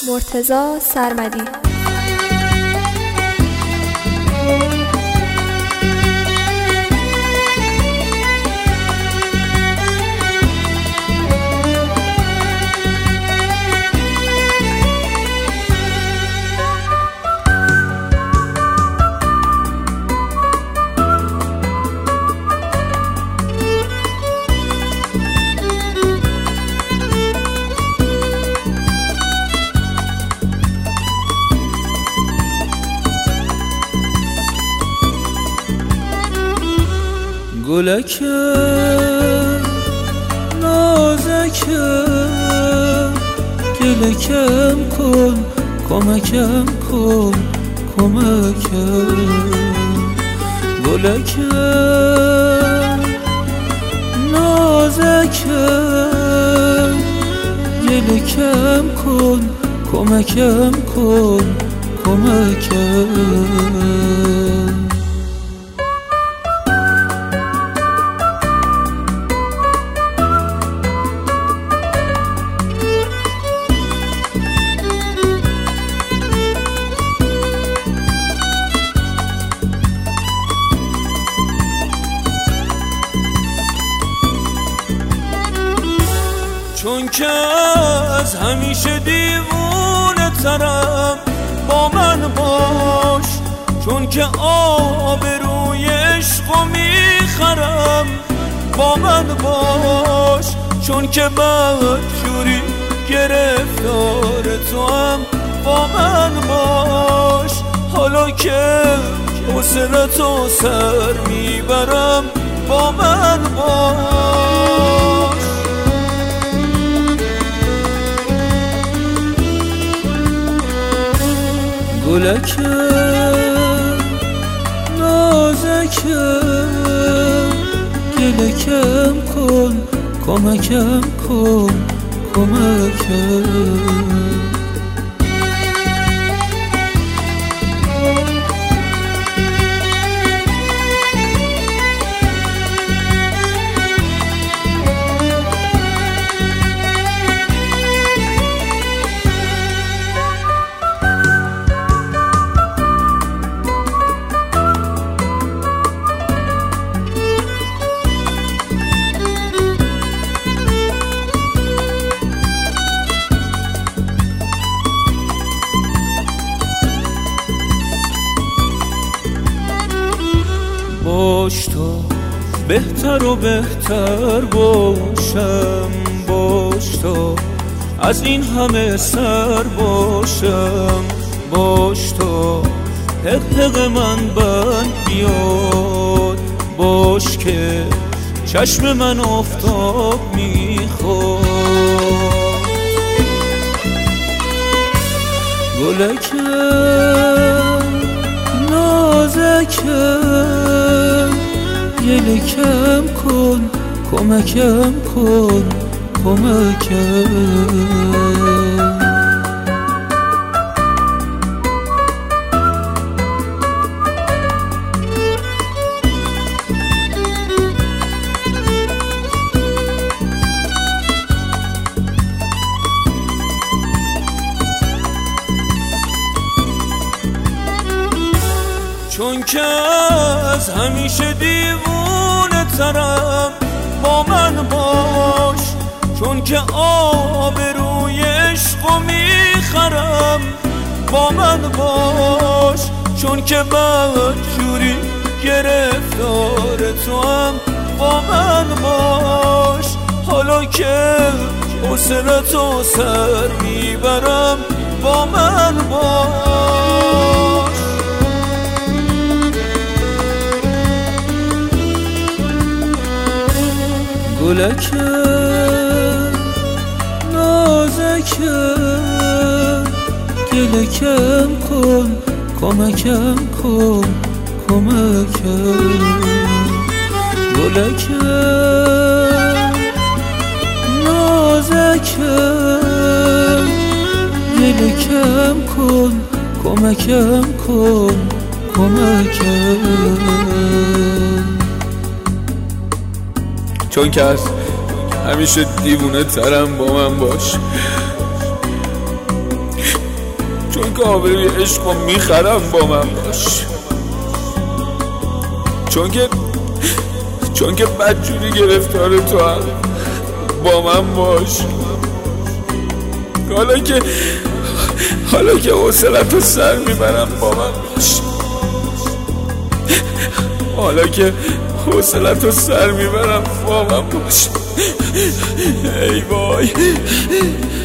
مرتضی سرمدی. گلکم نازکم گلکم کن کمکم کن کمکم. گلکم نازکم گلکم کن کمکم کن کمکم. چون که از همیشه دیوونه ترم با من باش، چون که آبروی عشقو میخرم با من باش، چون که بدجوری گرفتار تو هم با من باش. حالا که حسرتو سر میبرم با من باش. گلکم نازکم گلکم کن کمکم کن کمکم. باش تو بهتر و بهتر باشم، باش تو از این همه سر باشم، باش تو حق من بند بیاد، باش که چشم من آفتاب میخواد. گلکم نازکم گلکم کن کمکم کن کمکم. چون که از همیشه دیوونه ترم با من باش، چون که آبروی عشقو میخرم با من باش، چون که بدجوری گرفتار تو هم با من باش. حالا که حسرتو سر میبرم با من باش. گلکم نازکم گلکم کن کمکم کن کمکم. گلکم نازکم گلکم کن کمکم کن کمکم. چون که از همیشه دیوونه ترم با من باش، آبروی عشقو میخرم با من باش. چون که بدجوری گرفتار تو هم با من باش. حالا که حوصله‌تو سر میبرم با من باش. حالا که حوصله‌تو سر میبرم با من باش. ای وای